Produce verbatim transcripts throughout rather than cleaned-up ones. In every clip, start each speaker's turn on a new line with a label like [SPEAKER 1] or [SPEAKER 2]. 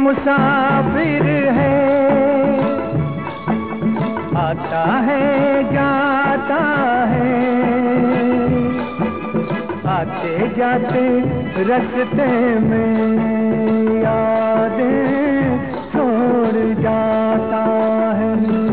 [SPEAKER 1] मुसाफिर है, आता है जाता है, आते जाते रास्ते में यादें छोड़ जाता है।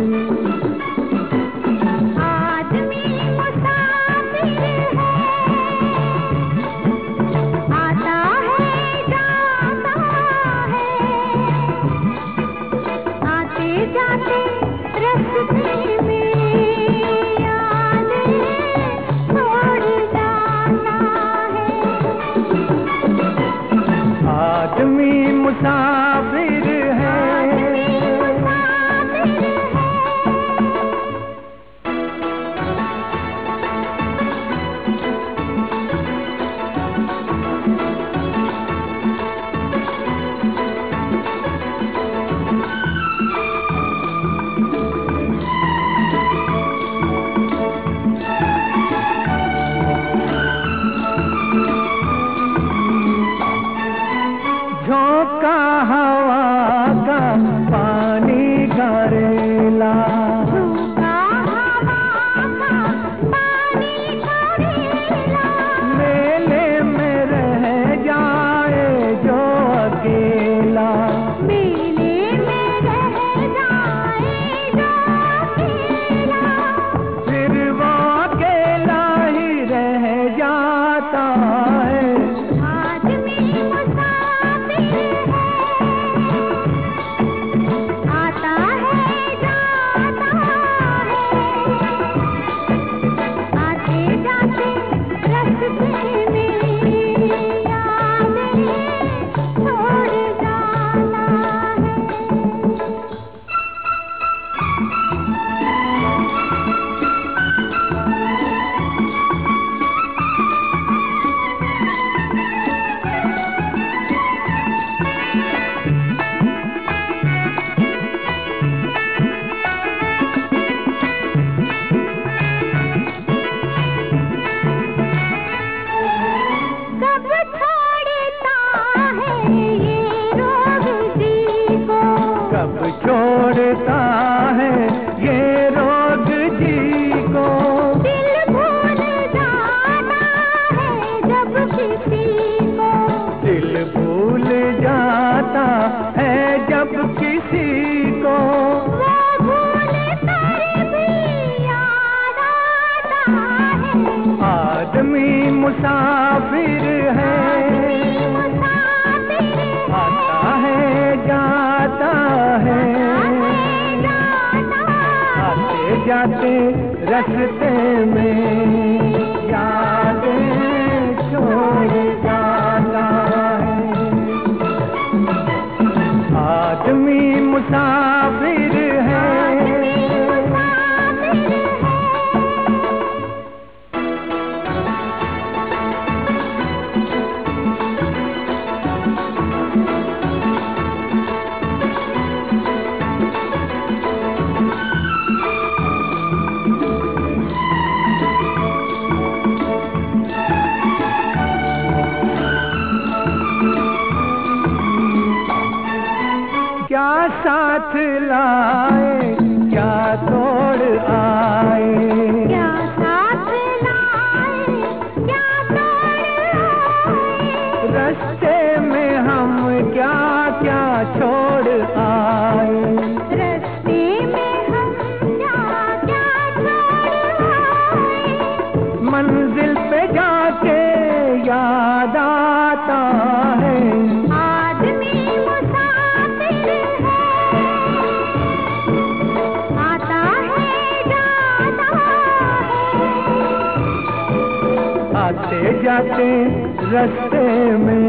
[SPEAKER 1] आदमी मुसाफिर है, झोंका हवा का पानी घरेला, मेले में रह जाए जो अकेला,
[SPEAKER 2] मेले में रह जाए जो अकेला,
[SPEAKER 1] फिर वो अकेला ही रह जाता है।
[SPEAKER 2] आदमी मुसाफिर है, आता है जाता है, आते जाते रास्ते में यादें छोड़ जाता है। कब छोड़ता है ये रोग जी को,
[SPEAKER 1] कब छोड़ता है ये रोग जी को,
[SPEAKER 2] दिल भूल जाता है जब किसी को,
[SPEAKER 1] दिल भूल जाता है जब किसी को,
[SPEAKER 2] वो भूल कर भी याद आता है।
[SPEAKER 1] आदमी मुसाफिर है,
[SPEAKER 2] मुसाफिर
[SPEAKER 1] आता है जाता है, आते जाते रास्ते में यादें छोड़ जाता है। आदमी मुसाफिर है, क्या साथ लाए क्या तोड़ आए,
[SPEAKER 2] क्या साथ लाए क्या तोड़ आए,
[SPEAKER 1] रास्ते में हम क्या क्या छोड़ आए,
[SPEAKER 2] रास्ते में हम क्या क्या छोड़ आए,
[SPEAKER 1] मंजिल पे जाके याद आता है।
[SPEAKER 2] आदमी मुसाफिर है, आता है जाता है,
[SPEAKER 1] आते जाते रास्ते में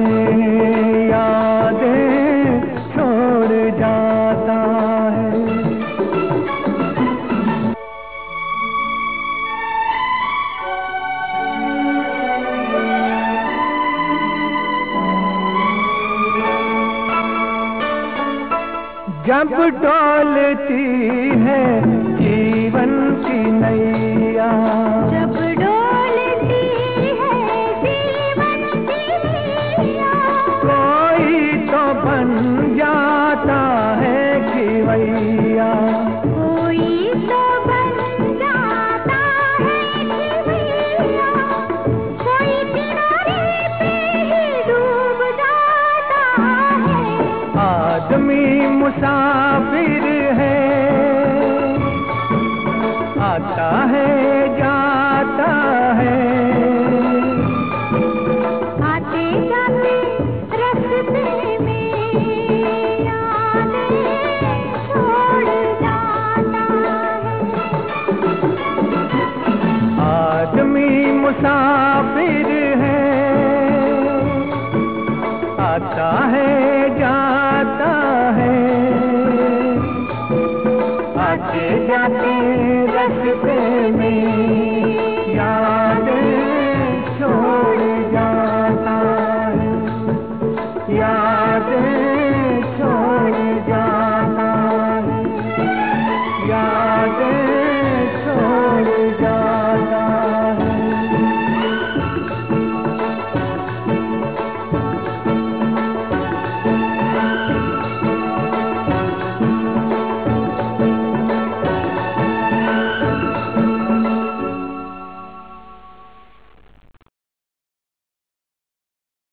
[SPEAKER 1] यादें छोड़ जाता है। जब डोलती है जीवन की नैया,
[SPEAKER 2] जब डोलती है जीवन की नैया,
[SPEAKER 1] कोई तो बन जा मुसाफिर है, आता है जाता है।
[SPEAKER 2] आते जाते रास्ते में यादें छोड़ जाता है।
[SPEAKER 1] आदमी मुसाफिर है, आता है